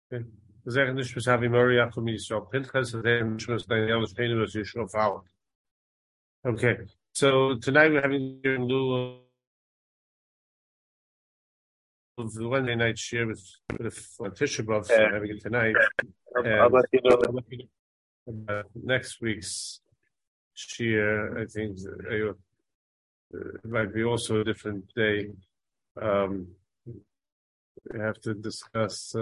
Zeggen dus, we hebben Maria from Israel. Pinchas, then was Daniel Spain was Yisrael Fowler. Okay, so tonight we're having in lieu of the Wednesday night share with Tisha B'Av, so having it tonight. I'll let you know. Next week's share, I think it might be also a different day. We have to discuss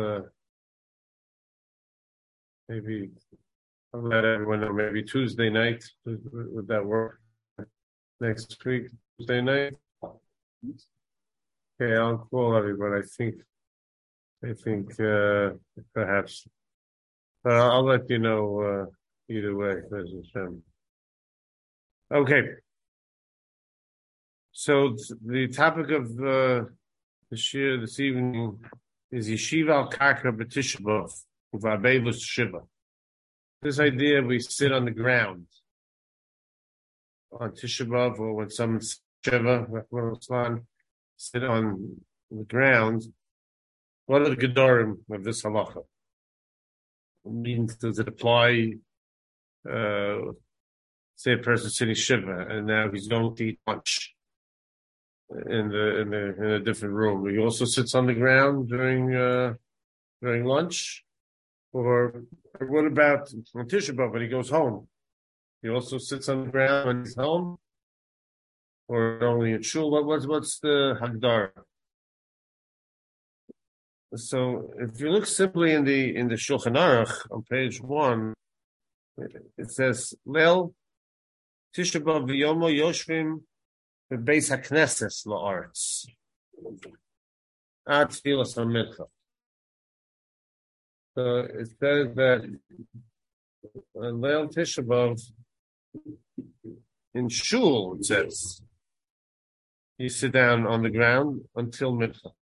maybe I'll let everyone know. Maybe Tuesday night. Would that work? Next week, Tuesday night. Okay, I'll call everybody. I think perhaps. But I'll let you know either way. Okay. So the topic of the shir this evening is Yeshiva al Karka b'Tisha B'Av u'va'beilus Shiva. This idea we sit on the ground on Tisha B'Av, or when someone's Shiva, sit on the ground. What are the gedorim of this halacha? Means does it apply? Say a person sitting Shiva and now he's going to eat lunch in a different room. He also sits on the ground during lunch, or what about on Tisha B'Av when he goes home? He also sits on the ground when he's home, or only in shul. What's the hagdar? So if you look simply in the Shulchan Aruch on page 1, it says Leil Tisha B'Av v'yomo yoshvim bebeis hakneses la'aretz ad tfilas hamincha. So it says that on Leil Tisha B'Av in shul, it says you sit down on the ground until mincha.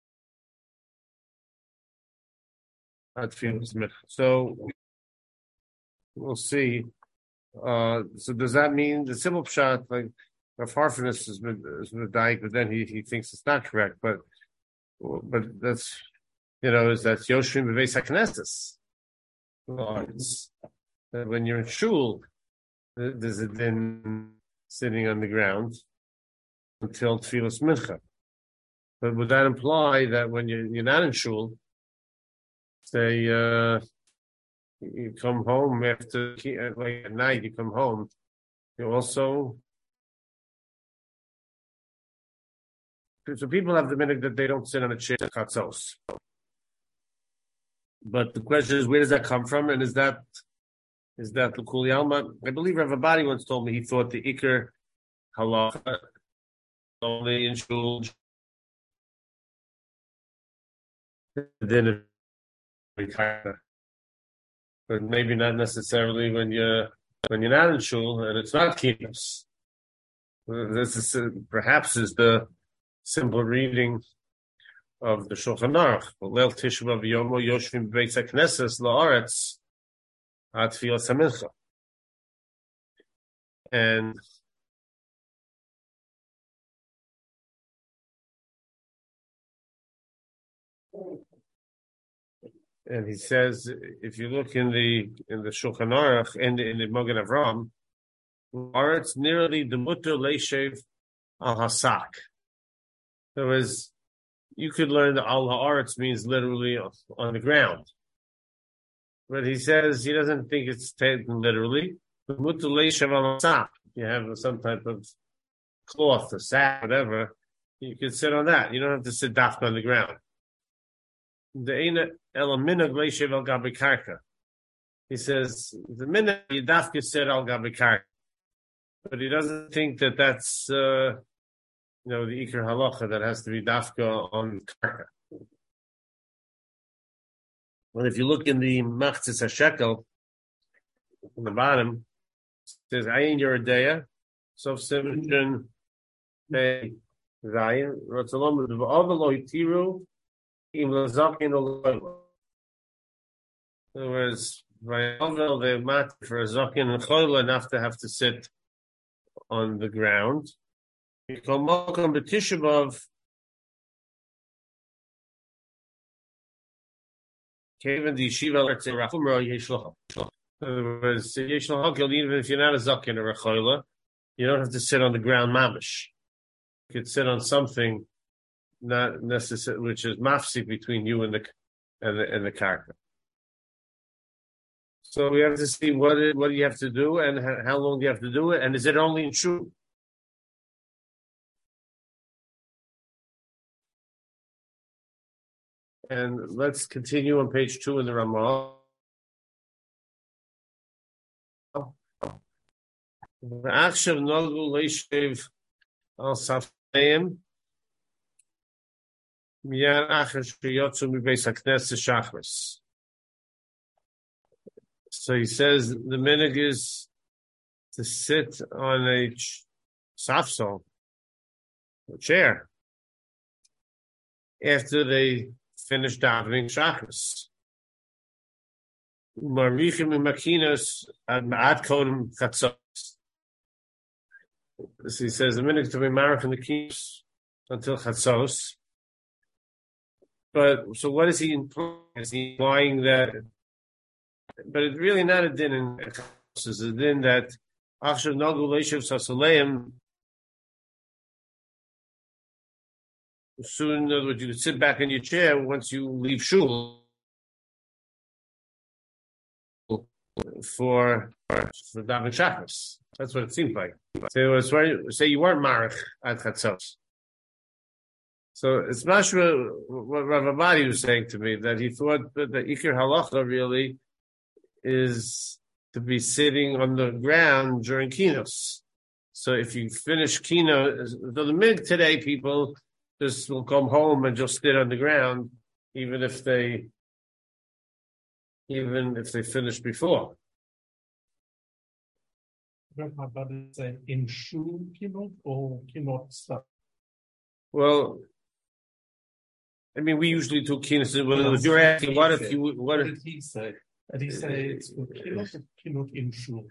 Ad tfilas mincha. So we'll see. So does that mean the simple pshat, like Rav Harfinus is medayik, but then he thinks it's not correct. But that's is that Yoshvim Beveis HaKnesses. It's that when you're in shul, there's a din sitting on the ground until Tfilas Mincha. But would that imply that when you're not in shul, say you come home after like at night, you come home, you also. So people have the minute that they don't sit on a chair chatzos. But the question is, where does that come from? And is that l'kuli alma? I believe Rav Abadi once told me he thought the ikar halacha only in shul. Then but maybe not necessarily when you're not in shul and it's not kinos. This is perhaps is the simple reading of the Shulchan Aruch. Leil Tisha B'Av v'yomo yoshvim bebeis hakneses la'aretz ad tfilas hamincha. And he says, if you look in the Shulchan Aruch and in the Mogen Avram, Aretz nearly the mutter leishev al hasak. In other words, you could learn that al haaretz means literally on the ground, but he says he doesn't think it's taken literally. The mutter leishev al hasak. You have some type of cloth or sack, whatever. You could sit on that. You don't have to sit dafka on the ground. The eina elaminag leishev al gabi karka. He says the minute you dafka sit al gabi karka, but he doesn't think that that's the ikar halacha that has to be dafka on karka. Well, if you look in the Machzis HaShekel on the bottom, it says Ayin Yeridea, Sof Simon Pei Zayin Ratzalom V'Avalo Tiru Im Lazakin Oloyla. In other words, Vayavel they mat for a zakin and choyla enough to have to sit on the ground. You come welcome to Tisha B'Av. Kevin the Yeshiva let's say Rachumra Yeshlocha. In other words, Yeshlocha, even if you're not a Zakin or a Choila, you don't have to sit on the ground mamish. You could sit on something not necessary, which is mafsik between you and the karka. So we have to see what do you have to do and how long do you have to do it, and is it only in shul? And let's continue on page 2 in the Ramah. V'achshav nogu leishev al safeim miyan acher sheyotzu mibeis hakneses shachris. So he says the minhag is to sit on a safsel, a chair, after they finish davening shachris. Marichim imakinos ad kodem chatzos. So he says the minhag to be married in the keeps until chatzos. But so what is he implying? Is he implying that? But it's really not a din in chatzos. It's a din that achshav nagu leishav sasaleim. Soon, in other words, you sit back in your chair once you leave shul for daven shachris. That's what it seems like. So say you weren't marich at chatzos. So it's mashma what Rav Abadi was saying to me, that he thought that the ikir halacha really is to be sitting on the ground during kinos. So if you finish kino, so the mid today people just will come home and just sit on the ground, even if they finish before. In shul kinot or kinot stuff? Well, I mean, we usually do kinos. You're asking, what did he say? Did he say it's for kinot or kinot in shul?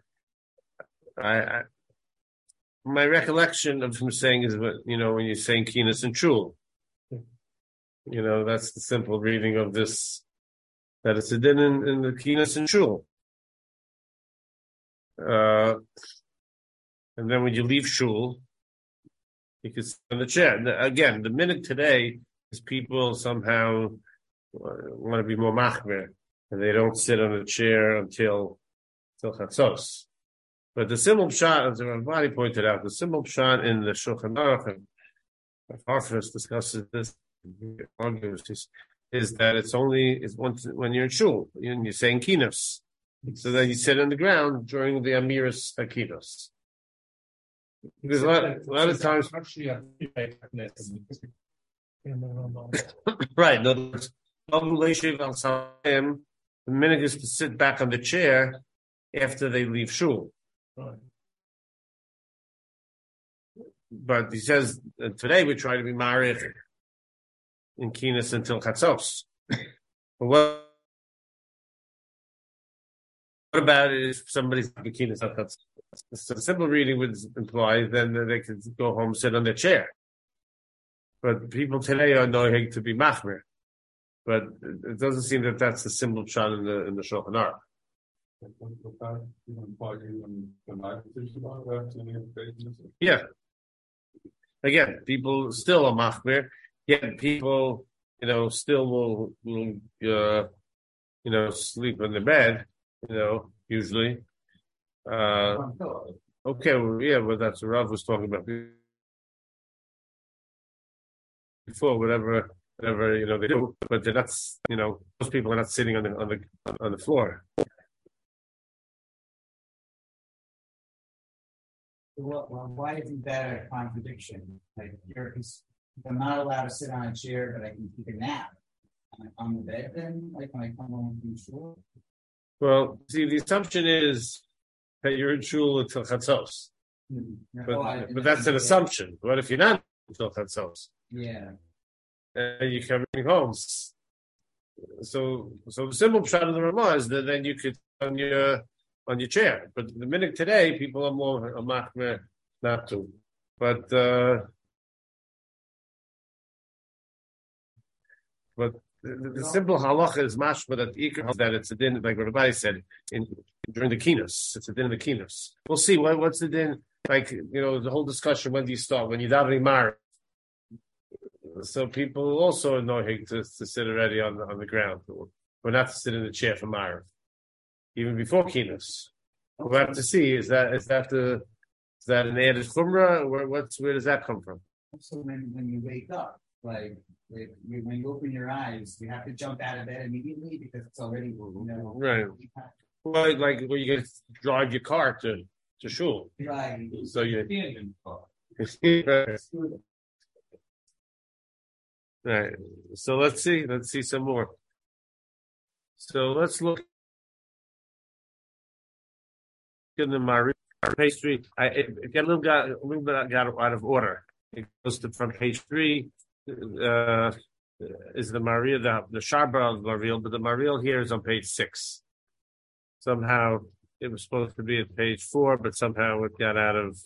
My recollection of him saying is, when you're saying kinos and shul, that's the simple reading of this, that it's a din in the kinos and shul. And then when you leave shul, you can sit on the chair. Again, the minhag today is people somehow want to be more machmer, and they don't sit on a chair until chatzos. But the simple pshat, as Rabbi pointed out, the simple pshat in the Shulchan Aruch, and Harfus discusses this, is that it's once when you're in shul, and you're saying kinos. So that you sit on the ground during the Amiris Akidos. Because a lot of times, right? In other words, the minhag is to sit back on the chair after they leave shul. Right. But he says today we try to be marich in kinos until chatzos. What about it if somebody's bikini? So the simple reading would imply then that they could go home, sit on their chair. But people today are knowing to be machmer. But it doesn't seem that that's the simple shot in the Shulchan Aruch. Yeah. Again, people still are machmer. Yet people, still will sleep in the bed. Usually. Okay, well, that's what Rav was talking about before. Whatever they do, but they're not. Most people are not sitting on the floor. Well, why isn't that a contradiction? Like, I'm not allowed to sit on a chair, but I can take a nap on the bed. Then, like when I come home from shul. Well, see, the assumption is that you're in shul until chatzos. But that's an assumption. What if you're not until chatzos? Yeah. And you're coming home. So the simple shot of the Ramah is that then you could on your chair. But the minhag today, people are more machmer not to. But the simple halacha is mashma that that it's a din, like Rabbi said, during the kinos. It's a din of the kinos. We'll see what's the din. Like, the whole discussion, when do you start? When you're davening mar. So people also are knowing to sit already on the ground. We're not to sit in the chair for mar. Even before kinos. We'll have to see, is that an added chumrah? Where does that come from? So when you wake up, like when you open your eyes, you have to jump out of bed immediately because it's already right. Well, like when you drive your car to shul, right? So you right. So let's see some more. So let's look in the Mari page 3. It got a little bit out of order. It goes to from page 3. Is the Maria the Sharba of Maril, but the Maril here is on page 6. Somehow it was supposed to be at page 4, but somehow it got out of.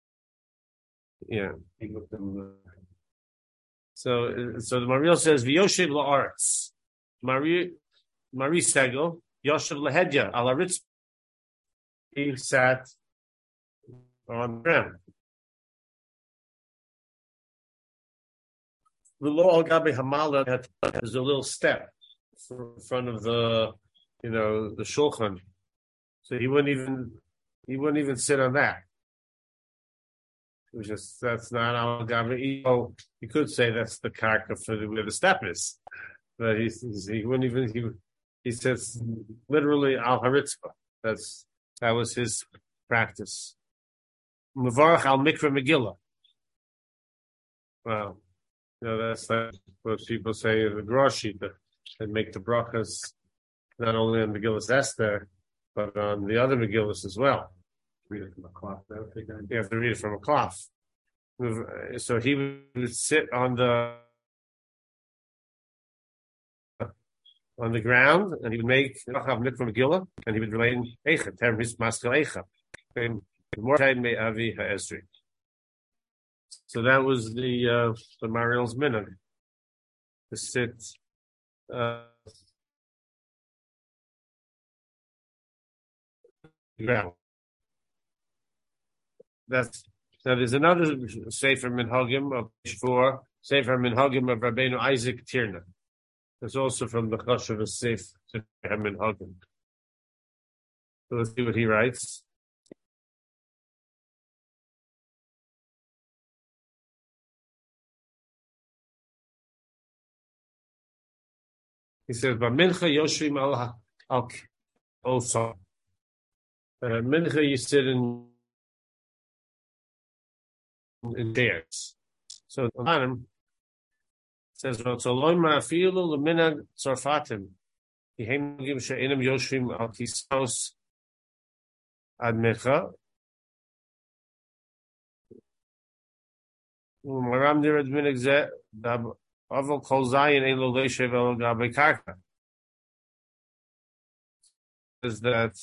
So the Maril says V'yoshev la'aretz Mari Segel Yoshev lehedya ala ritz. He sat on the ground. The law al gabe hamala, there's a little step in front of the shulchan, so he wouldn't even sit on that. That's not al gabe. You could say that's the karka for where the step is, but he wouldn't even. He says literally al haritzpah. That was his practice. Mevarach al mikra megillah. Wow. That's like what people say in the Groshi, that make the brachas not only on Megillas Esther, but on the other Megillas as well. Read it from a cloth. You have to read it from a cloth. So he would sit on the ground, and he would make bracha mikra megillah, and he would relate eicha term his maskal eicha. More time may avi ha'ezri. So that was the Maril's minhag to sit. Ground. Now there's another Sefer Minhagim of page 4, Sefer Minhagim of Rabbeinu Isaac Tirna. It's also from the Choshev Sefer Minhagim. So let's see what he writes. He says, "But mincha yoshvim al also mincha you sit in chairs." So the bottom says, "Rotzoloi afilu leminag tzarfatim yehemgim she'enim yoshvim al kisos ad mincha." Maram dired minag zeh dab. Aval kol zayin ein lo leishev el gabe karka. Is that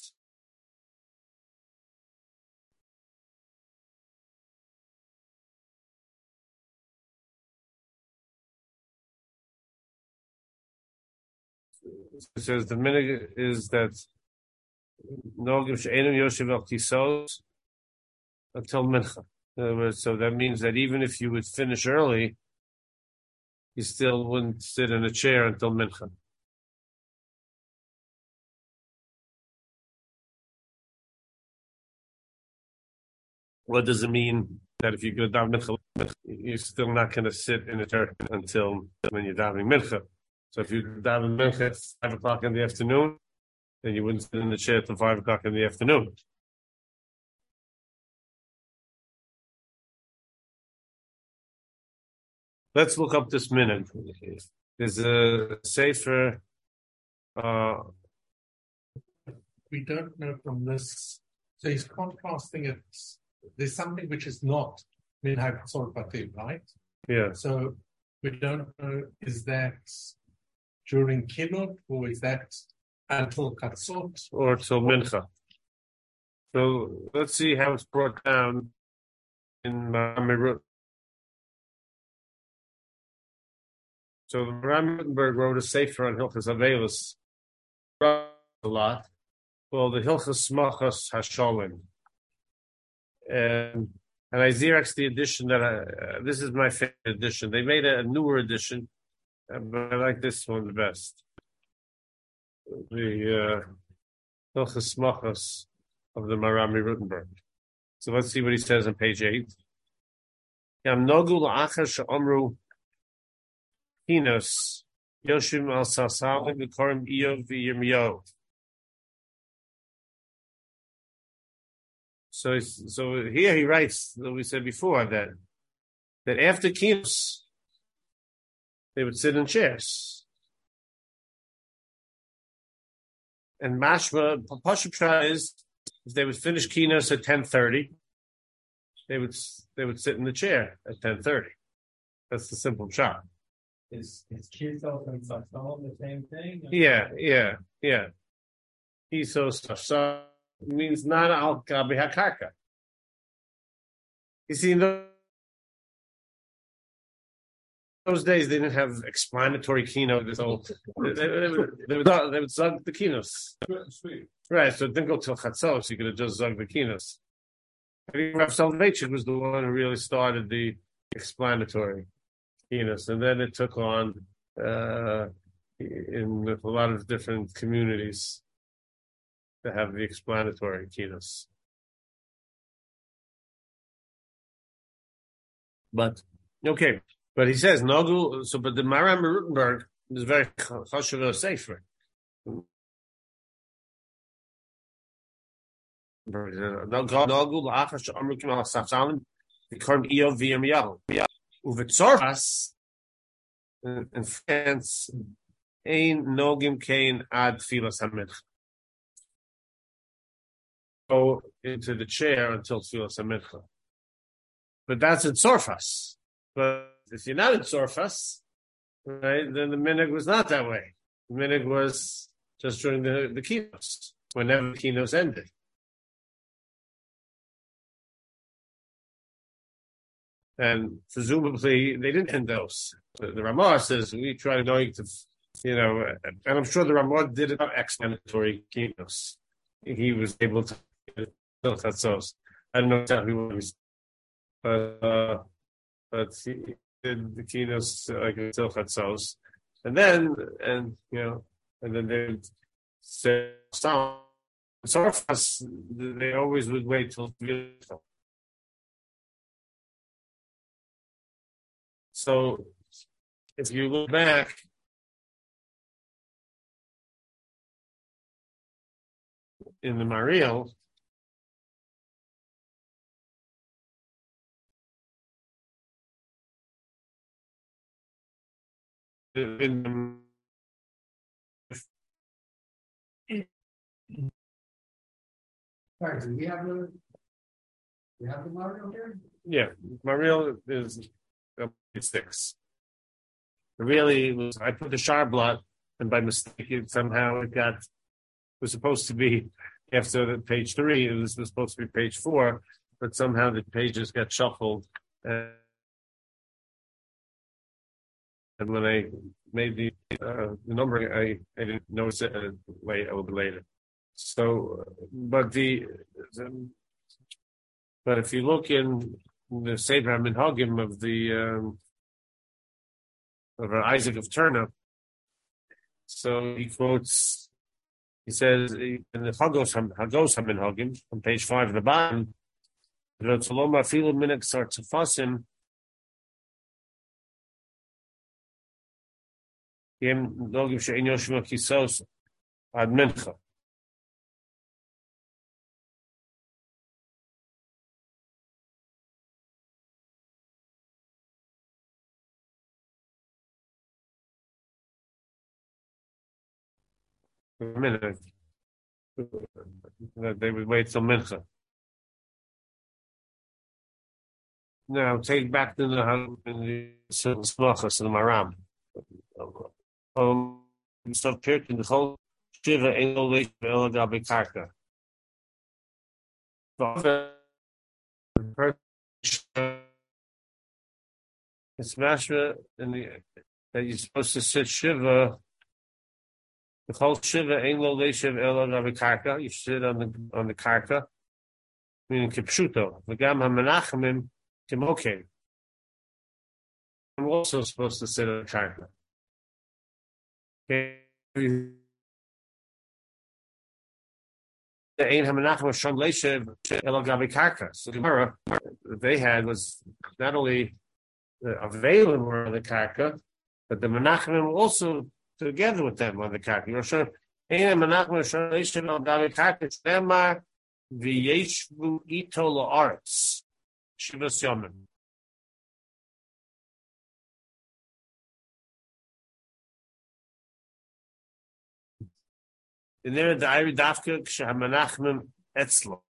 it says the minhag is that nogim she'enim yoshev el kisos until mincha. In other words, so that means that even if you would finish early, you still wouldn't sit in a chair until mincha. What does it mean that if you go down mincha, you're still not going to sit in a chair until when you're davening mincha? So if you daven mincha at 5 o'clock in the afternoon, then you wouldn't sit in the chair till 5 o'clock in the afternoon. Let's look up this minhag. There's a sefer. We don't know from this. So he's contrasting it. There's something which is not minhag tzorpatim, right? Yeah. So we don't know, is that during kinnut or is that until katzot? Or till mincha. So let's see how it's brought down in Mamirut. So the Maram Wittenberg wrote a sefer on Hilchas Avelis a lot called the Hilchas Smachas Hasholim. And I Xeroxed the edition that this is my favorite edition. They made a newer edition, but I like this one the best. The Hilchas Smachas of the Marami Rutenberg. So let's see what he says on page 8. Yam Nogul Achar She'omru Hinos Yoshim al Sasalim V'Korim Iyov V'Yirmiyahu. So here he writes, that we said before, that after Kinos, they would sit in chairs. And Mashma, Pashup is, if they would finish Kinos at 10:30, they would sit in the chair at 10:30. That's the simple shot. Is Kisos and Sassal the same thing? Yeah. Kisos means not al gabi hakarka. You see, in those days they didn't have explanatory keynote, so they would zug the kinos. Right, so it didn't go till chatzos. You could have just zug the kinos. I think Rav Soloveitchik was the one who really started the explanatory kinos, and then it took on in a lot of different communities to have the explanatory kinos. But okay, but he says Nogul. So, but the Maram Rutenberg is very chashuv sefer. Nogul la'achar she'amru kimal safsalim v'korm Iyov v'Yirmiyahu uvetzorfas in France ein nogim kain ad tfilas hamincha. Go into the chair until tfilas hamincha. But that's in Tzorfas. But if you're not in Tzorfas, right, then the minhag was not that way. The minhag was just during the kinos, whenever the kinos ended. And presumably they didn't end those. The Ramah says we try to, and I'm sure the Ramah did it explanatory kinos. He was able to build that sauce. I don't know exactly what he was. But he did the kinos like until chatzos, and then they would say stop. Tzorfas, they always would wait till beautiful. So if you look back, in the Mariel, Right, do we have the Mario here? Yeah, Mariel is 6. Really, I put the Sharblat, and by mistake, somehow it was supposed to be after the page 3. It was supposed to be page 4, but somehow the pages got shuffled. And when I made the numbering, I didn't notice it a little bit later. So, but if you look in the Sefer HaMinhagim of Isaac of Turner, so he says in the Hagos HaMinhagim on page 5 of the bottom, V'Tzoloma Afilu Minik Sar Tzafasim Yem Nogim She'en Yoshim Kisos Ad Mincha. A minute. That they would wait till Mincha. Now take back to the Smachas and the Maram. So appeared in the whole Shiva ain't no late for Gabi Karka. It's mashma in the that you're supposed to sit Shiva. The whole Shiva ain't lo leishev elo ravi karka. You sit on the karka, meaning kipshuto. V'gam ha-menachemim kimokein. I'm also supposed to sit on the karka. Okay. The Ein HaMenachem Shom Leishev Elo Gabi Karka. So the Gemara that they had was not only available on the Karka, but the Menachem were also together with them on the Karka. You're sure Ein HaMenachem Shom Leishev Elo Gabi Karka Tzemar V'yeshvu Ito La'aretz Shivas Yomim. And there the Iri Dafka Kshamanachmim Etzlo.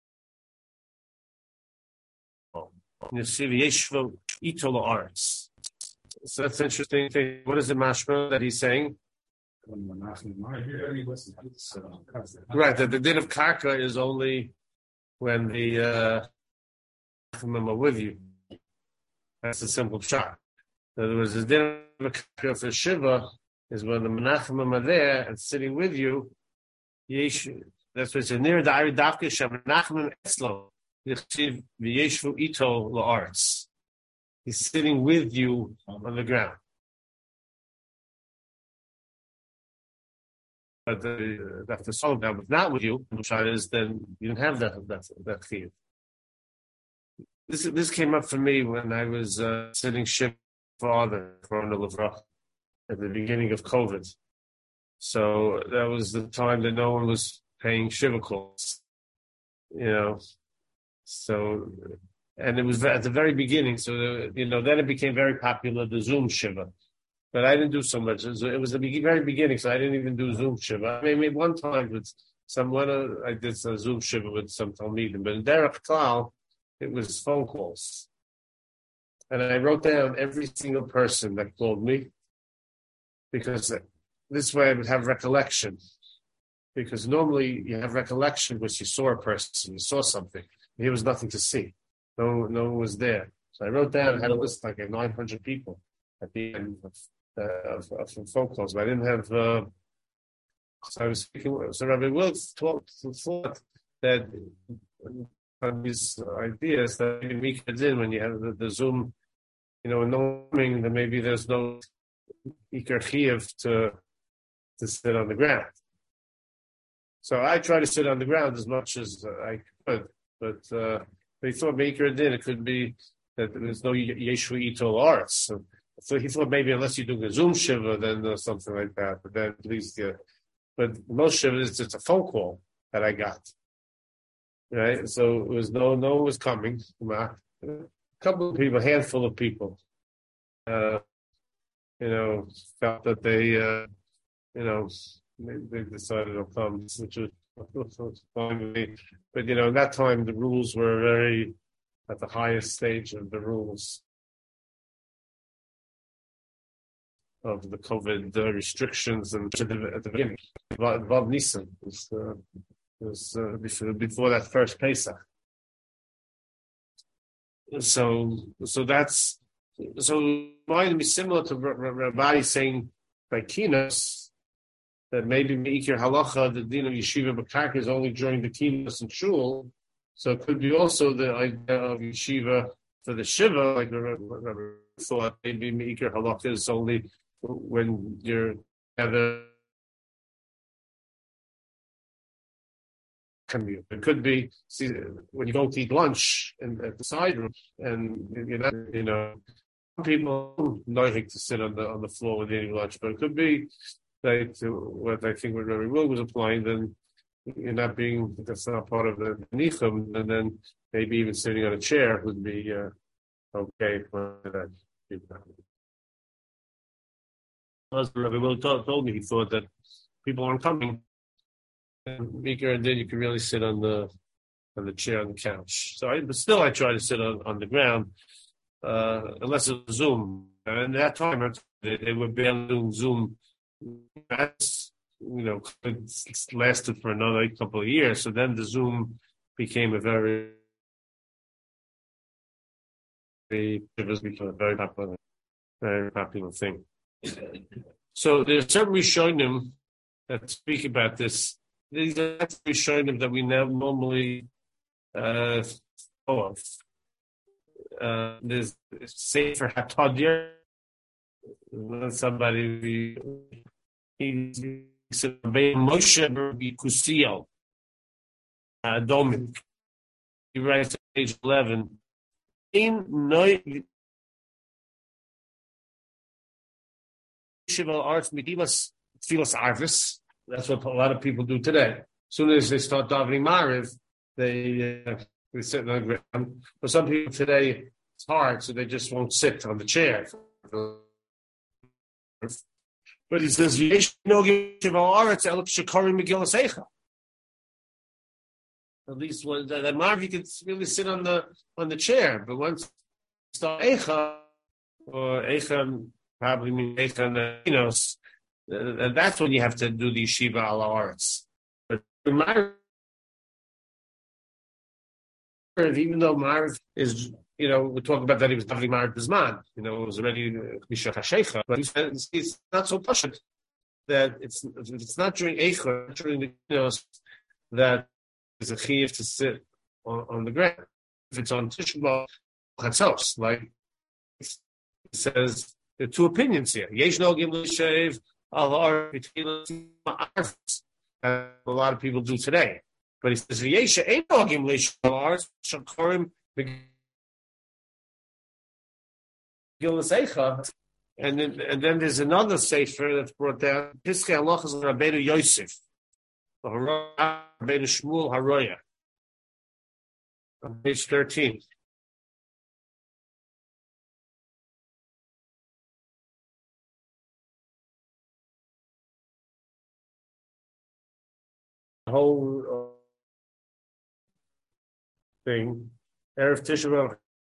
You see the Yeshvo Itolo Arts. So that's an interesting thing. What is the mashma that he's saying? Right, that the din of karka is only when the Menachem are with you. That's a simple shot. In other words, the din of karka for Shiva is when the Menachem are there and sitting with you. That's what it says. Near the Iri Dafka Shamanachmim Etzlo. Yichsiv v'yeshvu ito la'aretz. He's sitting with you on the ground. But if the soul that was not with you, is then you didn't have that chiyuv. This came up for me when I was sitting Shiva father at the beginning of COVID. So that was the time that no one was paying Shiva calls, So, and it was at the very beginning. So, then it became very popular, the Zoom Shiva. But I didn't do so much. It was the very beginning, so I didn't even do Zoom Shiva. I mean, maybe one time with someone, I did some Zoom Shiva with some Talmidim. But in Derech Klal, it was phone calls. And I wrote down every single person that called me, because this way I would have recollection. Because normally you have recollection because you saw a person, you saw something. Here was nothing to see. No one was there. So I wrote down, I had a list like 900 people at the end of phone calls. But I didn't have, so I was speaking, so Rabbi Wilks thought that on these ideas that maybe we could in when you have the Zoom, knowing that maybe there's no Iker Chiyuv to sit on the ground. So I try to sit on the ground as much as I could, but they thought Maker did. It could be that there's no Yeshua Ito arts. So he thought maybe unless you do a Zoom Shiva, then something like that. But then at least, but most Shiva is just a phone call that I got. Right? So it was no one was coming. A couple of people, a handful of people, felt that they, they decided to come, which was fine with me. But, in that time, the rules were very at the highest stage of the rules of the COVID restrictions. And at the beginning, Vav Nisan was before that first Pesach. So might be similar to Rabbi saying by Kinos, that maybe Meikir Halacha, the din of Yeshiva B'Karka is only during the Kinos and Shul. So it could be also the idea of Yeshiva for the Shiva, like Rabbi thought maybe Meikir Halacha is only when you're together. It could be when you go to eat lunch at the side room, and you're not, people like to sit on the floor when eating lunch, but it could be like what I think what Rabbi Will was applying, then you're not that's not part of the nichum, and then maybe even sitting on a chair would be okay for that. As Rabbi Will told me, he thought that people aren't coming. And Mika and then you can really sit on the chair on the couch. But still I try to sit on the ground, unless it's Zoom. And at that time they were barely doing Zoom. That's it lasted for another couple of years. So then the Zoom became a very popular thing. So there's certain Rishonim that speak about this. These are Rishonim that we now normally know of. There's Sefer HaTadir. Somebody he said Moshe Kusiel Domim. He writes on page 11. In no Shival arts Medimas Tfilas Arvis. That's what a lot of people do today. As soon as they start davening Mariv, they sit on the ground. For some people today, it's hard, so they just won't sit on the chair. But he says, at least when that Marv, you can really sit on the chair. But once you start Eicha, or Eicha probably means Eicha, and that's when you have to do the Yeshiva ala Aretz. But Marv, even though Marv is, we're talking about that he was definitely Marv Bisman, it was already Mishach HaSheikha, but it's not so pashut that it's not during Eicha, during the that is a chiyuv to sit on the ground. If it's on Tisha B'Av, chatzos, like it says, there are two opinions here. Yesh nogim l'shev al arv. A lot of people do today, but he says yesh ein nogim l'shev al arv shakorim b'gilas eicha. And then there's another sefer that's brought down. Piskei halachas Rabbeinu Yosef, Rabbeinu Shmuel Haroya, on page 13. The whole thing, Erev Tisha B'Av.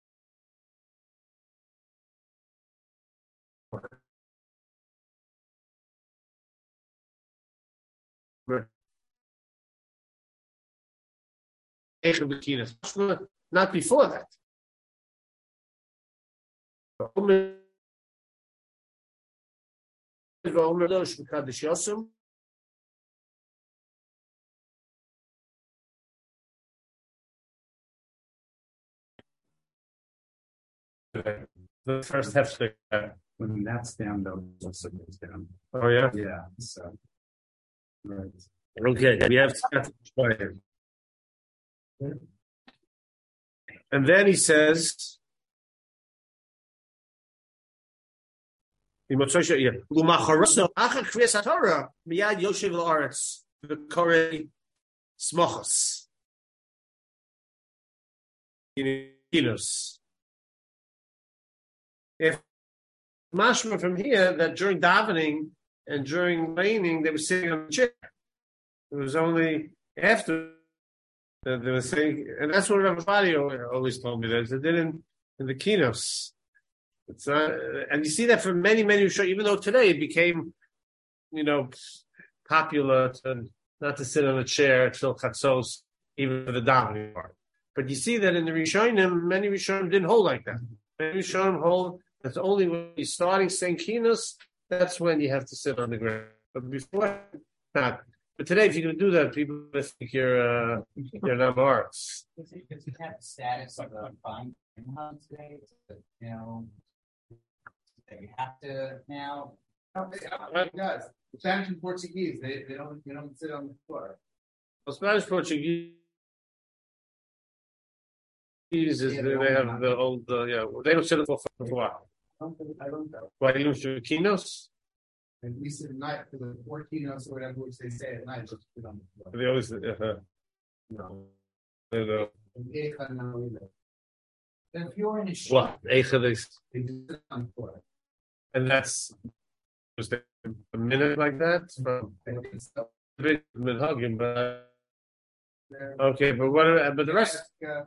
Not before that. The first hefsek. When that's down, though, also goes down. Oh yeah. Yeah. So. Right. Okay. We have. And then he says, the Korei Smochos. If mashma from here that during davening and during raining they were sitting on the chair. It was only after that they were saying, and that's what Rabbi Fadi always told me. There's a din in the kinos. It's and you see that for many, many shows, even though today it became, popular to not to sit on a chair till chatzos, even for the davening part. But you see that in the Rishonim, many Rishonim didn't hold like that. Many Rishonim hold that's only when you're starting saying kinos, that's when you have to sit on the ground. But before, not. But today, if you're going to do that, people think you're not arts. Does it have the status of a fine today? That you have to now. It does. Spanish and Portuguese, they don't sit on the floor. Well, Spanish Portuguese is they have the old they don't sit on the floor for a while. I don't know. Why you don't do kinos? And we sit at night for the 14 or whatever, which they say at night, just sit on the floor. They always No. no. Then if you're in a What? Eicha They just sit on the floor. and that's was there a minute like that? A bit hugging, but okay, but what? But the rest.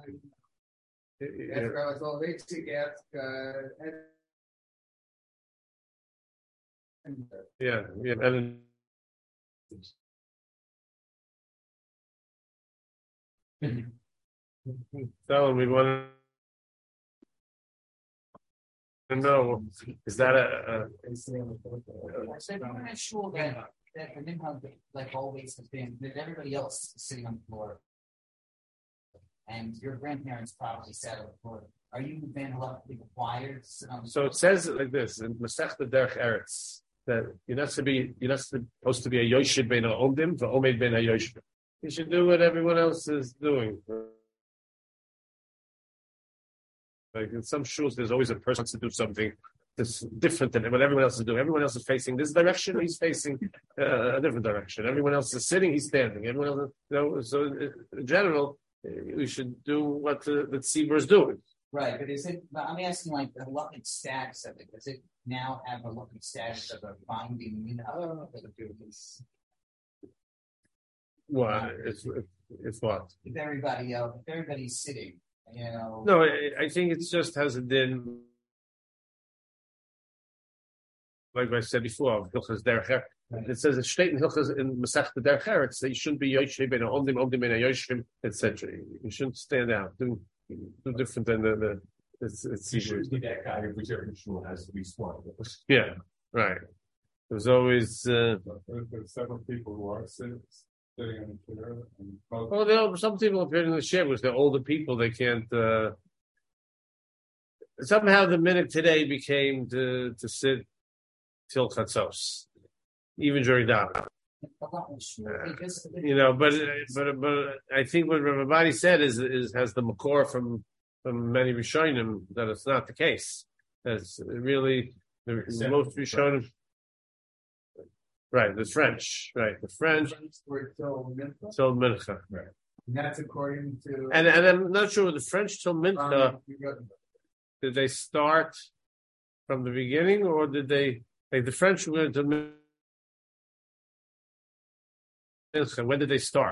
Yeah, and tell him we want know, is that I'm not sure that the minhag, like always, has been that everybody else is sitting on the floor, and your grandparents probably sat on the floor. Are you then required to sit on the so floor? it says like this in Masechta Derech Eretz that you're not supposed to be a Yoshid ben Omdim, the Omed ben Yoshid. You should do what everyone else is doing. Like in some shuls, there's always a person to do something that's different than what everyone else is doing. Everyone else is facing this direction, he's facing a different direction. Everyone else is sitting, he's standing. Everyone else, so in general, we should do what the tzibur is doing. Right, but is it? I'm asking like the halachic status of it. Does it now have a halachic status of a binding minhag? What? It's what? If everybody's sitting, No, I think it just has a din. Like I said before, Hilchas Derech. It says it's straight in Hilchas in Masechta Derech Eretz that you shouldn't be Yoshim ben Omdim ben Yoshim, etc. You shouldn't stand out. Do different than the it's You should be that guy every certain shul has to be smart. yeah, right. There's always There's several people who are sitting on the chair. some people appear in the chair because they're older people. They can't. Somehow the minute today became to sit till chatzos, even during Daven. But I think what Rabbi Badi said is has the makor from many Rishonim that it's not the case. That's really the most Rishonim. Right, the French. Right, the French. Till Mincha. Right. And that's according to. And I'm not sure the French till Mincha. Did they start from the beginning, or did they like the French were to Mincha? When did they start?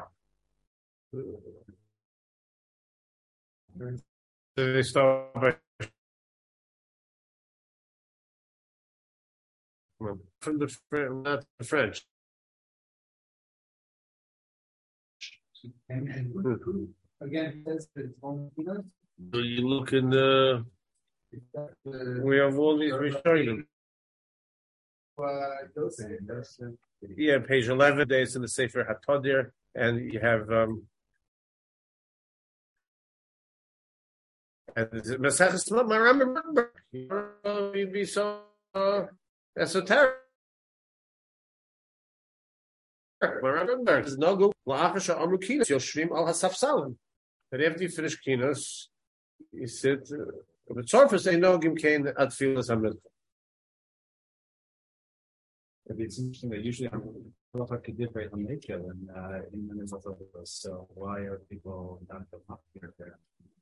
Did they start by from not the French? And again, says that it's only So you look in we have all these Rishonim. Yeah, page 11 days in the Sefer HaTodir, and you have and Maseches Maram. You'd be so esoteric. There's no go. La'achasha amru kinos yoshvim al hasafsalim. But after you finish kinos, you sit. The surface they know gim kain ad filas hamid. It's interesting that usually I'm like a different on nature and in the middle of this. So why are people not here there?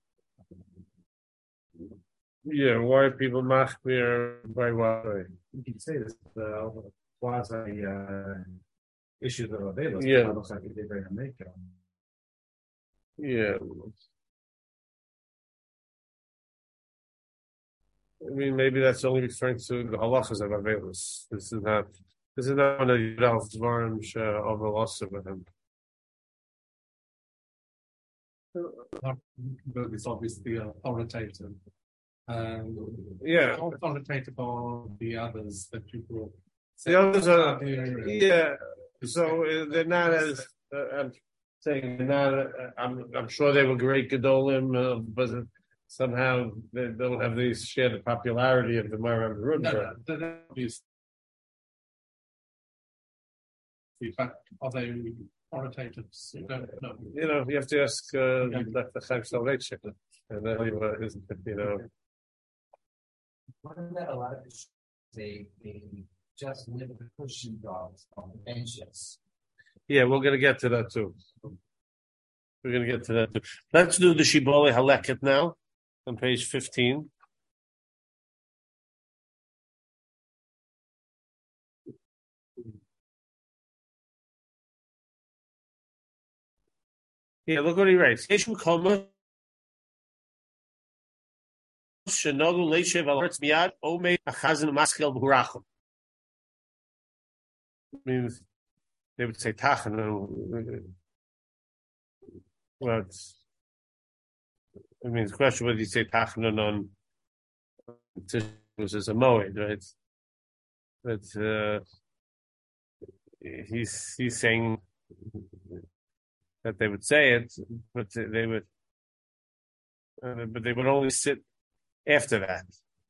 Yeah, why are people machmir by what way? You can say this quasi issues that are available. Yeah. Yeah. I mean, maybe that's only referring to the halachas of Avelis. This is not one of the Dvarim of a loss of him. But it's obviously authoritative. Yeah. Authoritative are the others that you brought. The others are, yeah. So they're not as I'm saying. They're not. I'm sure they were great gedolim, but somehow they don't have these share the popularity of the Maram Rudberg. No, but are they authoritatives? You don't know. You have to ask the Chaim Soloveitchik, and then isn't it? What about a lot of they just live the cushion dogs on the benches? Yeah, we're going to get to that too. Let's do the Shibbolei Haleket now on page 15. Yeah, look what he writes. Means they would say tachan. Well, it means the question whether you say tachan on which is a moed, right? But he's saying that they would say it, but they would only sit after that.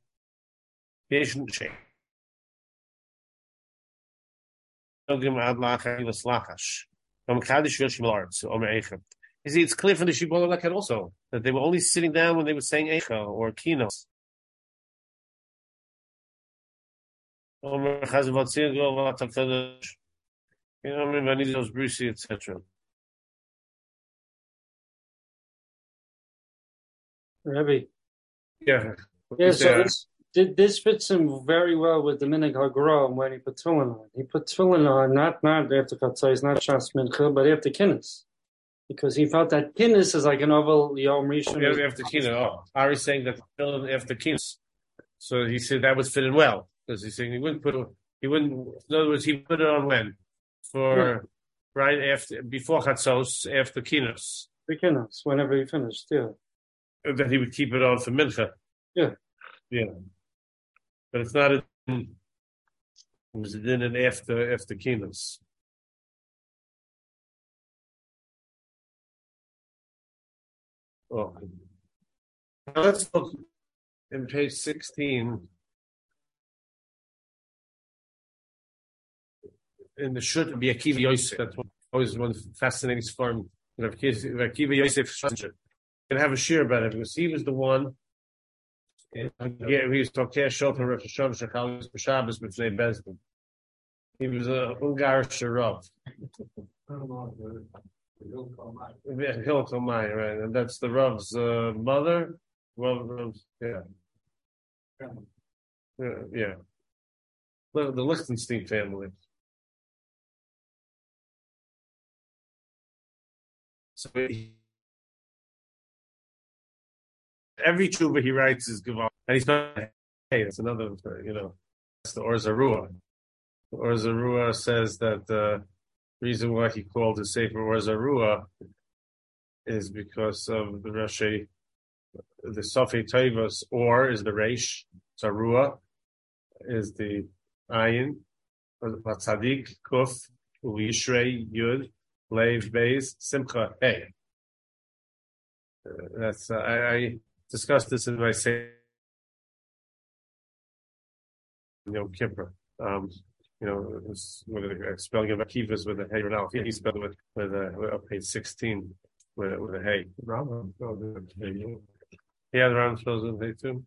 You see, it's clear from the Shibboleth Leket also that they were only sitting down when they were saying Eicha or Kinos. Etc. Rebbe. Yeah. Yeah, so this fits in very well with the Minig HaGra when he put Tefillin on. He put Tefillin on not after Chatzos, not Shas Mincha, but after Kinnis. Because he felt that Kinnis is like an oval Yom Rishon. Yeah, after Kinnis. Oh, Ari's saying that Tefillin after Kinnis. So he said that would fit in well. Because he's saying in other words, he put it on when? Right after, before Chatzos, after Kinnis. The Kinnis, whenever he finished, yeah. That he would keep it on for Mincha. Yeah. Yeah. But it's not it was in and after Kinnis. Oh. Now let's look in page 16 in the Shut of Akiva Yosef. That's always one fascinating form of Akiva Yosef. Can have a share about it because he was the one. He was talking Shulchan Rosh Hashanah Shachal Shabbos B'fnei Bezdin. He was a Ungarish Rav. Hilchomai, right? And that's the Rav's mother. Well, yeah. Yeah. The Lichtenstein family. So every tshuva he writes is Gaval. And he's not, hey, that's another, that's the Or Zarua. Or Zarua says that the reason why he called the Sefer Or Zarua is because of the Rashi, the Safi Tevos, Or is the Reish, Zarua is the Ayin, Tzadik, Kuf, Yishrei, Yud, Lev, Beis, Simcha, Hey. That's, I discussed this in my Yom Kippur. Spelling of Akivas with a hey. Now he spelled it with a page 16 with a hey. Yeah, the Ram spells with a hey too.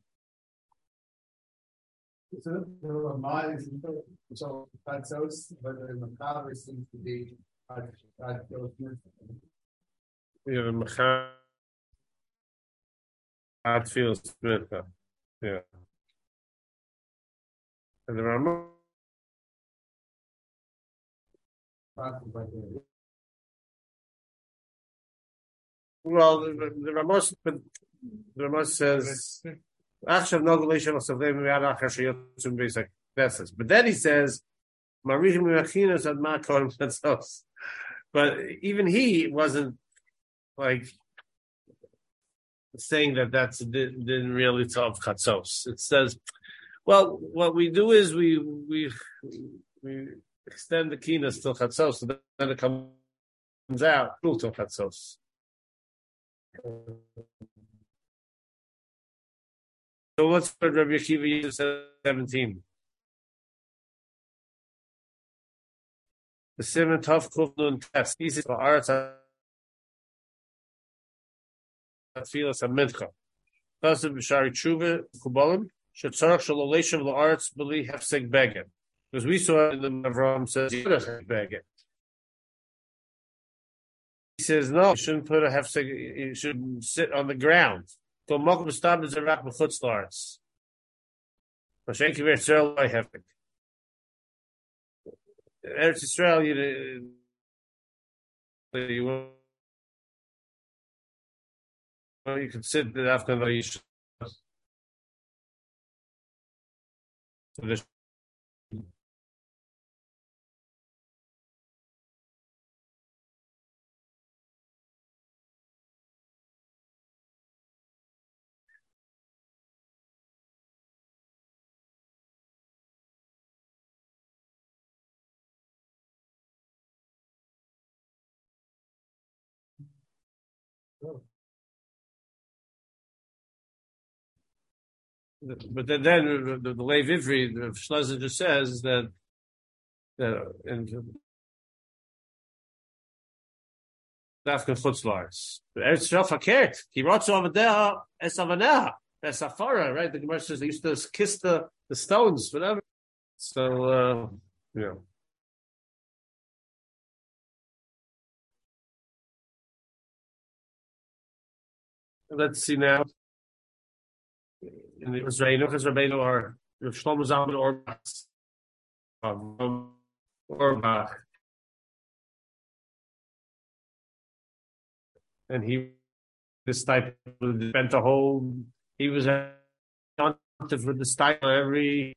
So Chatzos, but the Machaber seems to be Yeah, the Machaber feels Smitha. Yeah. And the Ramah. Well, the Ramah says, but then he says, but even he wasn't like saying that that's didn't really solve Chatzos. It says, well, what we do is we extend the kinas till Chatzos, so then it comes out till Chatzos. So let's put Rabbi Akiva 17. The Simon Tov Kufnun test. He says, Filas Amidcha. Tasim B'Shari Tshuva Kubalim Shetzarach Shaloleshem La'aretz B'li Hefsek Beged. Because we saw in the Avram says Beged. He says no, you shouldn't put a hefsek. You should sit on the ground. So Malcolm Stab is a rak b'chutz la'aretz. Mashenki v'Yisrael loy hefsek. Eretz Yisrael, you can sit after the But then the way Vivri, the Schlezer just says that in Dafka Chutzlars, Eretz Yisrael fakert. He wrote over there es avanah, es afara, right? The Gemara says they used to kiss the stones, whatever. So let's see now. In the Rabbeinu or Shlomo Zalman Orbach, and he this type spent the whole. He was a for the style every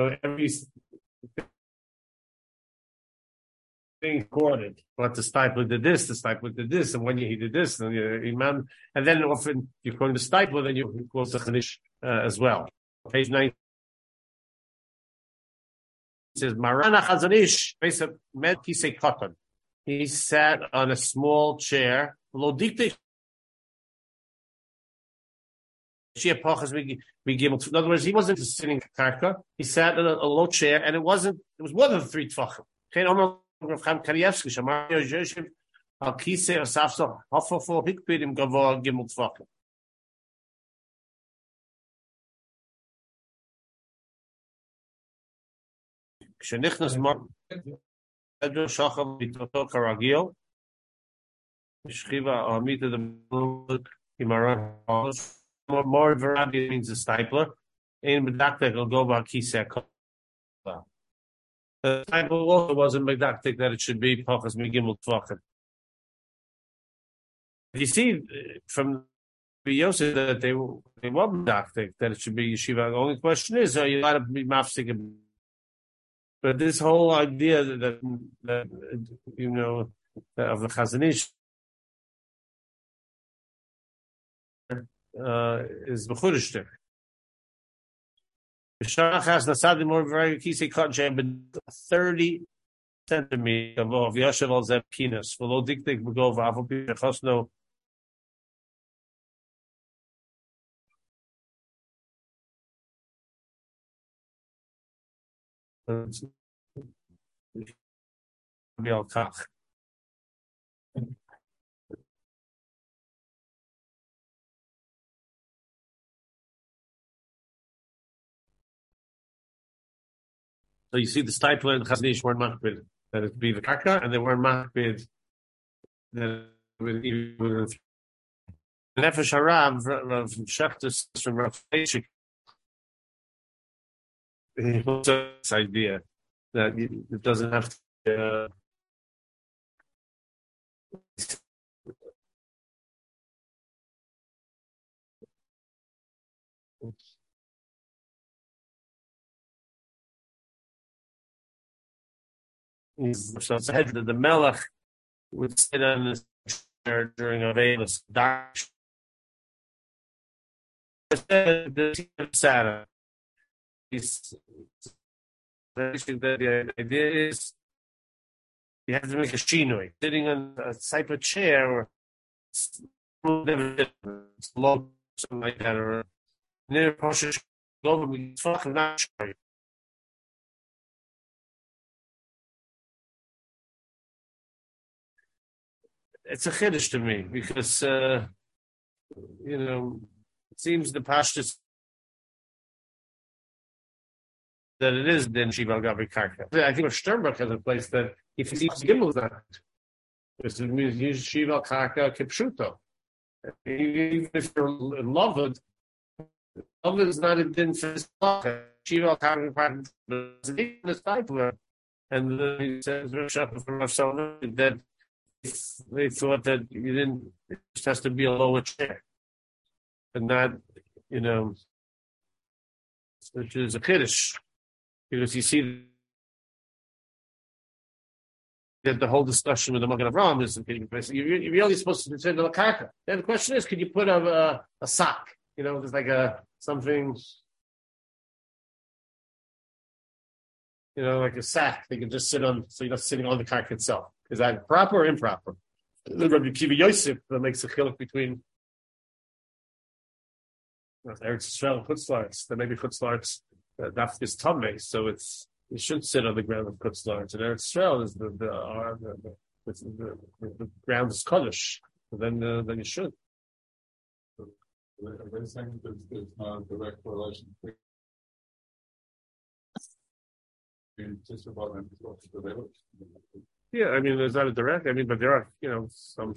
thing recorded. But the Stipler did this, the Stipler did this, and when he did this, and and then often you call the Stipler, then you call the Chanish as well. Page 9 it says Marana Chazanish met kisei katan. He sat on a small chair. In other words, he wasn't sitting karka. He sat in a low chair, and it was more than 3 tfachim. Rav Chaim Kanievsky, Shamar Yoshev, Al Kisei Asafso, Hafafo Hikpidim Gavoa Gimel Tfachim. Shenichnas Mar Edro Shachav Bitoto Karagil, Shchiva Amita the Imaran more variety means a stipler. In Medaktek will go by Kisei. The type also wasn't medactic that it should be Pachas Megimel Tvachim. You see from Yosef that they were medactic that it should be yeshiva. The only question is, are you allowed to be mafsik? But this whole idea that of the Chazanish is b'chudishtik. B'shachas nasadi more very kisei cotton shame, but 30 centimeters of Yoshev al Zeb Kinas. V'lo diktik b'gov avol b'chosno. So you see the stipler and Chaznish weren't machbid that it be the karka, and they weren't machbid that it would even Nefesh Harav Rav Shechtus from Rav Feishik. This idea that it doesn't have to so it's said that the Melech would sit on his chair during a Vedas Dash. The idea is you have to make a shinoi. Sitting on a type of chair or it's low, something like that, or near Poshish Global, it's fucking not sure. It's a chiddush to me because, it seems the pashtus that it is then Shiva Gavi Karka. I think Sternberg has a place that if he sees Gimel that it means use Shiva Karka Kipshuto. Even if you're in love is not a din for Shiva Karka is even a stipler. And then he says that they thought that you didn't, it just has to be a lower chair. And not, which is a kiddush. Because you see that the whole discussion with the Magen Avraham is you're really supposed to consider the karka. Then the question is, could you put a sock? There's like something, like a sack they can just sit on, so you're not sitting on the karka itself. Is that proper or improper? Rabbi Kiva Yosef that makes a chiluk between Eretz Yisrael and Chutz La'aretz. There may be Chutz La'aretz that is tamei, so you should sit on the ground of Chutz La'aretz. And Eretz Yisrael is the ground is Kodesh. Then you should. Are they saying there's not a direct correlation between Tishrabot and the village? Yeah, I mean, there's not a direct. I mean, but there are, some.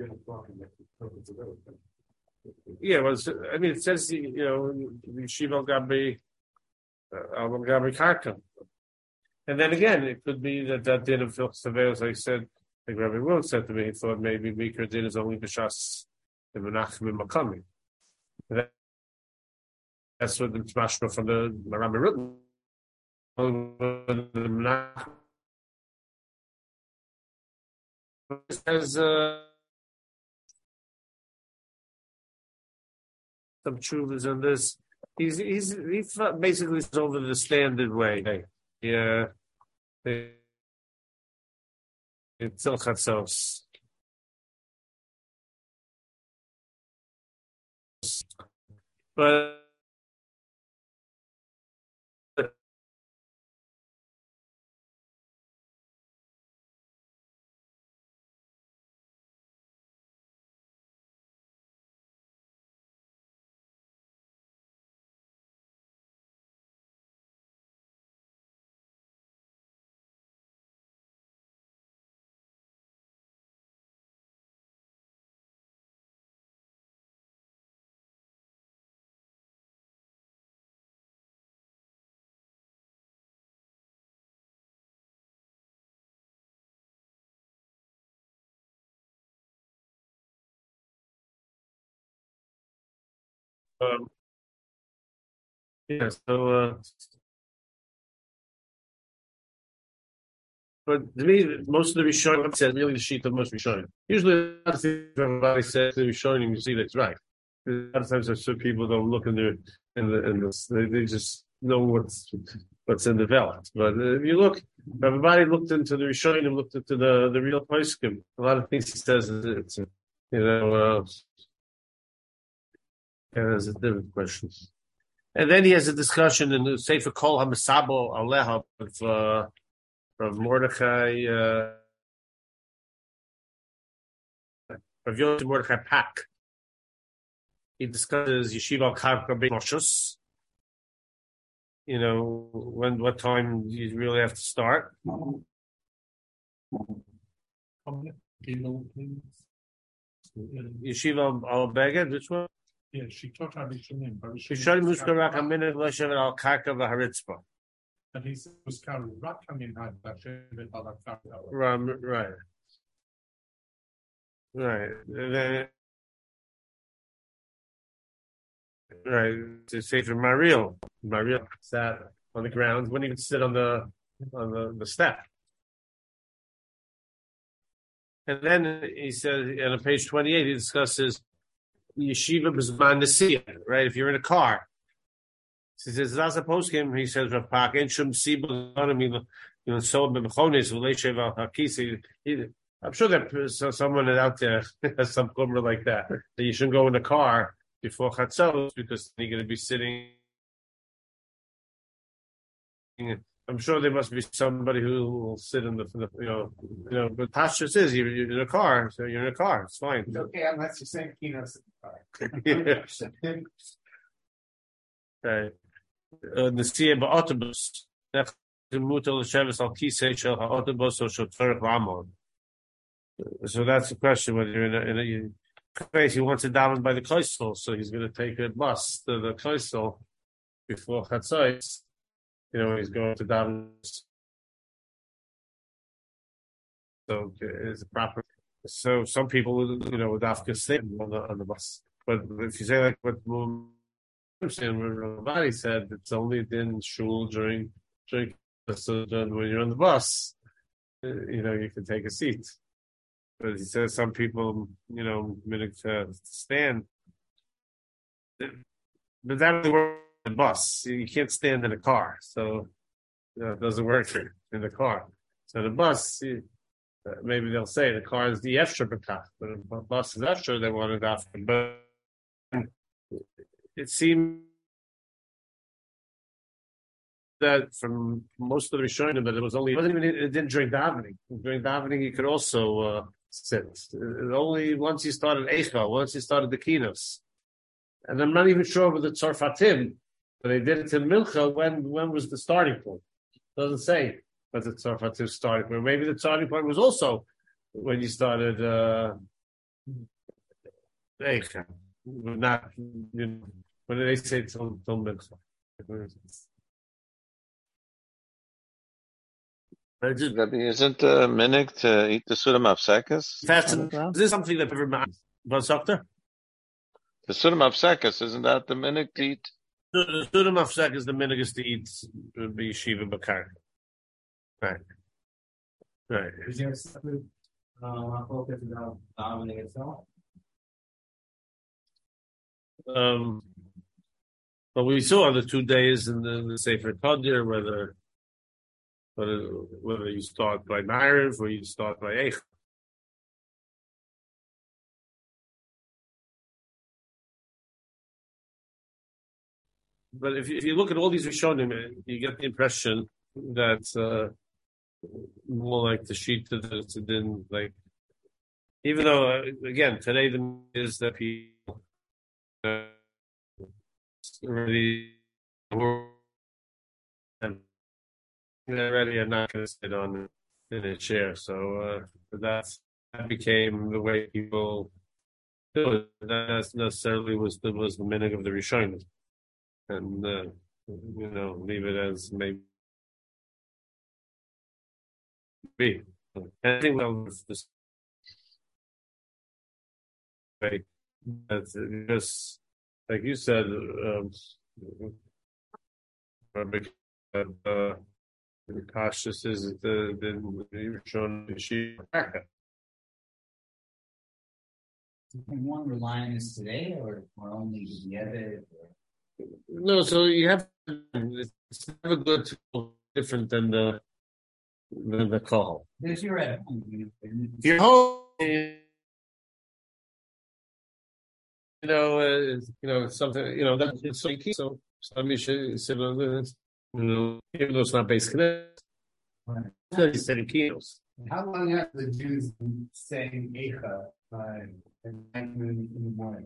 Yeah, well, I mean, it says, Yeshiva Gabi Karka. And then again, it could be that din of Filch Saveos, like I said, like Rabbi Will said to me, he thought maybe Mikra din is only B'Shas the Menachem and Makami. That's what it's mashma from the Rami written. Has some truths in this. He basically is over the standard way. Yeah, it's still chatzos. But yeah, so but to me, most of the Rishonim said really the sheet of most Rishonim. Usually, everybody says the Rishonim, you see that's right. A lot of times, some people don't look in the they just know what's in the belt. But if you look, everybody looked into the Rishonim, looked into the real poskim. A lot of things he says it's there's a different question. And then he has a discussion in the Sefer Kol HaMesabo Aleha of Mordechai, of Yosef Mordechai Pak. He discusses Yeshiva al Karka B'Moshus. What time you really have to start. Yeshiva al Beged, which one? Yeah, she taught how to name. Shishari Muskarak Aminat Leshev al Karka V'Haritzpa. And he said, Right. Right. To say for Mariel sat on the ground, wouldn't even sit on the step. And then he says, and on page 28, he discusses Yeshiva B'Zman Nesiyah, right? If you're in a car. He says, that's a post-game, he says, Rav Pak, en shum siba, so b'mechonis, v'leishev al-hakisi. I'm sure that someone out there has some kumra like that you shouldn't go in the car before chatzos because you're going to be sitting. I'm sure there must be somebody who will sit in but Pasha says you're in a car, so you're in a car. It's fine. It's okay unless you're saying Kino's in the car. Right. The sea autobus. So that's the question. Whether you're in a place, he wants to daven by the Kleisel, so he's going to take a bus to the Kleisel before Chatzos. He's going to daven. So it's proper. So some people, would have to stay on the bus. But if you say like what Rabbi said, it's only in shul during so when you're on the bus, you can take a seat. But he says some people, minute to stand. But that doesn't work on the bus. You can't stand in a car, so it doesn't work in the car. So the bus, maybe they'll say the car is the Efsher Bekach, but the bus is Efsher, they want it after. But it seemed that from most of the Rishonim that it didn't during davening. During davening, you could also sit. Only once you started Eicha, once you started the Kinos. And I'm not even sure with the Tzarfatim, but they did it in Milcha. When was the starting point? It doesn't say. But the Tzarfatim starting point. Maybe the starting point was also when you started Eicha. Not, when they say till Milcha. Rabbi, isn't minig to eat the Suda Mafsekis? Is this something that ever was doctor? The Suda Mafsekis, isn't that the minig to eat? The Suda Mafsekis is the minig is to eat Yeshiva Bakar. Right. Right. Is there a separate focus about davening itself? But we saw on the 2 days in the Sefer Kodir whether you start by Ma'ariv or you start by Eich. But if you look at all these Rishonim, you get the impression that more like the sheet to then like, even though again today the is that people already are not going to sit in a chair, so that became the way people do it. That necessarily was the minig of the Rishonim. And leave it as maybe. I think this way, that's just like you said, cautious is the shown she. Can one rely on this today, or only the other? No, so you have it's never good to go different than the call. There's your Your whole, something, that's so key. So you should sit on this, even though it's not basic. He's setting kilos. How long after the Jews saying Eicha and in the morning?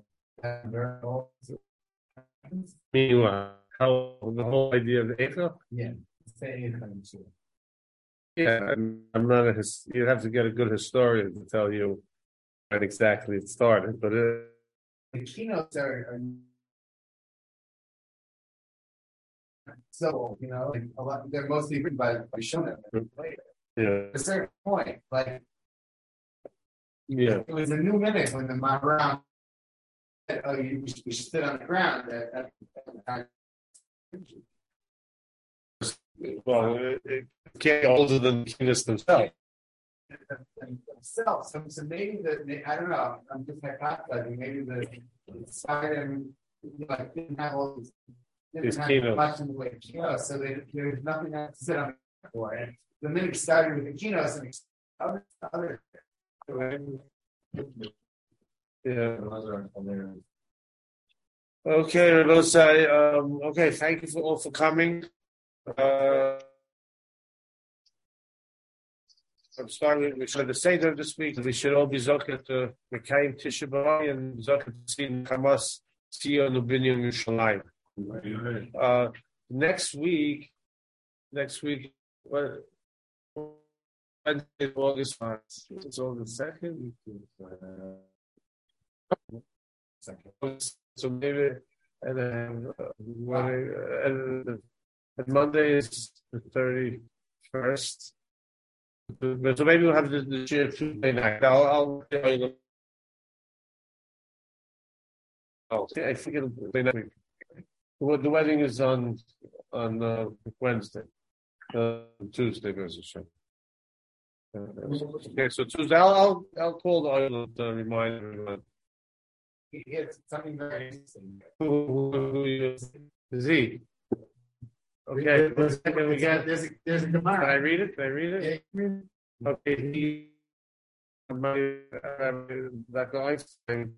Meanwhile, how the whole idea of the Eicha? Yeah, say Eicha. Yeah, I'm not you'd have to get a good historian to tell you when exactly it started, but the keynotes are so like a lot. They're mostly written by Shonim later. Yeah. At a certain point, like yeah, it was a new minute when the Maharam said, "Oh, we should sit on the ground." Well, it can't be older than the keynotes themselves. So maybe I don't know. I'm just hypothesizing. Maybe the side and didn't have all these much in the way of keynotes, so there's nothing else to sit on for. And the minute started with the keynotes and other. Yeah. Okay, Rabosai. Okay, thank you all for coming. I'm starting. We should the Seder this week. We should all be zoket to Mekayim Tisha B'Av and zoket to see Hamas Tzio Nubinyan Yerushalayim. Next week, what? Wednesday, August 1st. It's on the second. So maybe, and then and Monday is the 31st. But so maybe we'll have the Tuesday night. I'll tell you. I think it'll be next week. The wedding is on Wednesday, Tuesday versus Sunday. Okay, so Tuesday I'll call the oil to remind everyone. It's something very interesting. Who is he? Okay, can we get there's a Gemara. Can I read it? Yeah. Okay, that guy saying,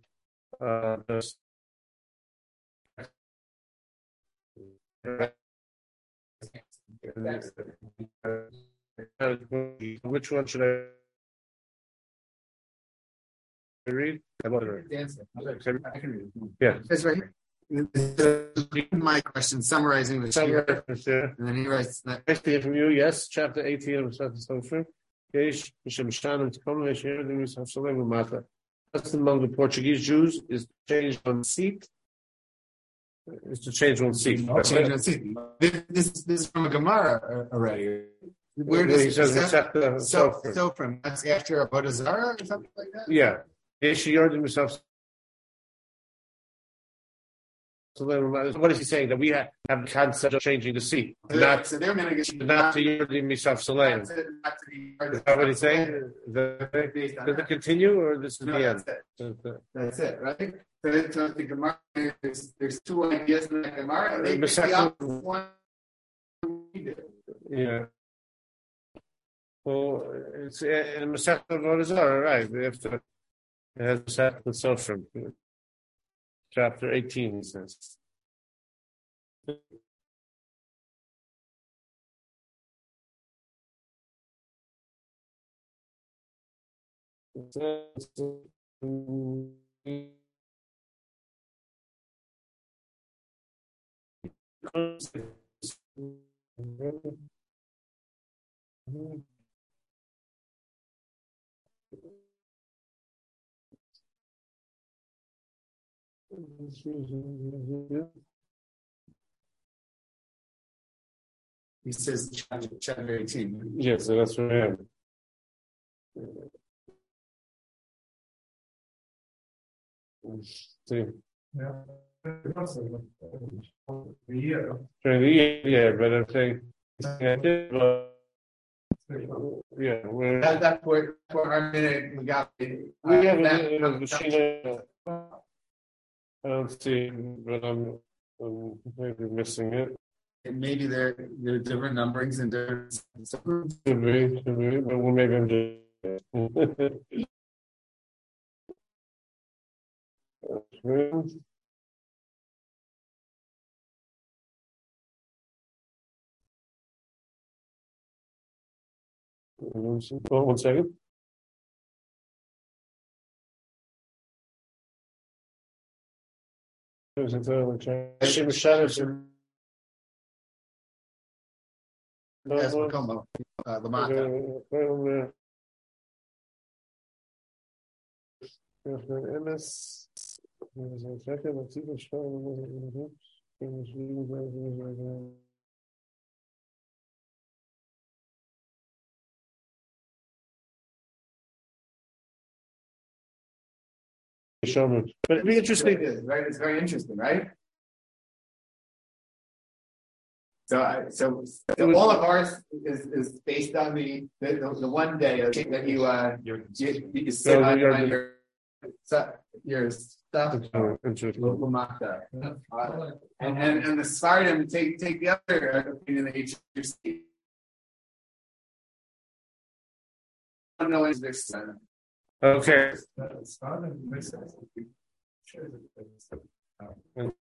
which one should I read? I want to read. I can read it. Yeah. It's right here. This is my question, summarizing the shir, and then he writes that. Nice to hear from you. Yes, chapter 18 of Sofrim. Custom among the Portuguese Jews is to change one seat. Is to change one seat. Change one seat. This is from a Gemara already. Where does he says so from? That's after a Avodah Zarah or something like that. Yeah. So then, what is he saying? That we have the concept of changing the seat, not to Yordim Misaf Saleim. Is that what he's saying? Does it continue, or this is the end? That's it, right? So the Gemara, there's two ideas in the Gemara. They the one. Yeah. Well, it's in Masechet Avodah Zarah, right? We have to. It has Masechet Sofrim. Chapter 18, he says. He says chapter 18. Yes, so that's what I am. See. Yeah, but I'm saying, That's where I'm in. We have a machine. I don't see, but I'm maybe missing it. Maybe there are different numberings and different. Could be, but well, maybe I'm just. Oh, 1 second. Yes, Macomo, Lamata. But it'd be interesting. Right, it's very interesting, right? So all of ours is based on the one day that you sit on your stuff. And the Sfardim take the other opinion that you see. I don't know if there's Okay.